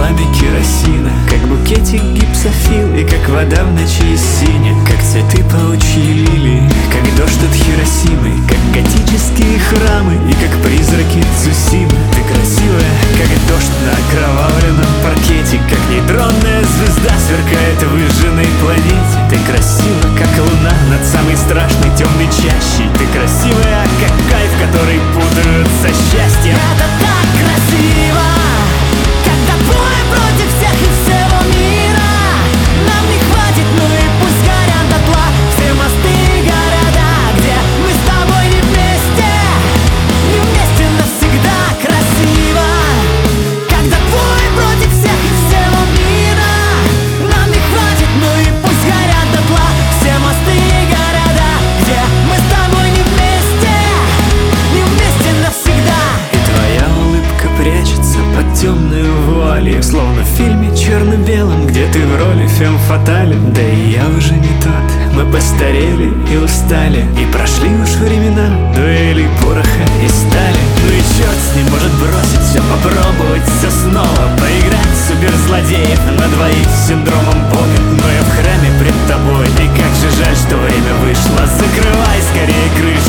пламя керосина, как букетик гипсофил и как вода в ночи синя, как цветы паучьи лилии, как дождь от Хиросимы, как готические храмы и как призраки Цусимы. Ты красивая, как дождь на окровавленном паркете, как нейтронная звезда сверкает в выжженной планете. Ты красива, как луна над самой страшной темной чащей. Ты красивая, как кайф, который путают со счастьем. Это так красиво, когда двое против всех и всего мира. Нам не хватит, ну и пусть горят дотла все мосты и города, где мы с тобой не вместе, не вместе навсегда. Красиво, когда двое против всех и всего мира. Нам не хватит, ну и пусть горят дотла все мосты и города, где мы с тобой не вместе, не вместе навсегда. И твоя улыбка прячется под темную вуалью, словно в фильме черно-белом, где ты в роли фем фатале. Да и я уже не тот, мы постарели и устали, и прошли уж времена дуэлей пороха и стали. Ну и черт с ним, может бросить все, попробовать все снова, поиграть в суперзлодеев на двоих с синдромом Бога. Но я в храме пред тобой, и как же жаль, что время вышло. Закрывай скорее крышку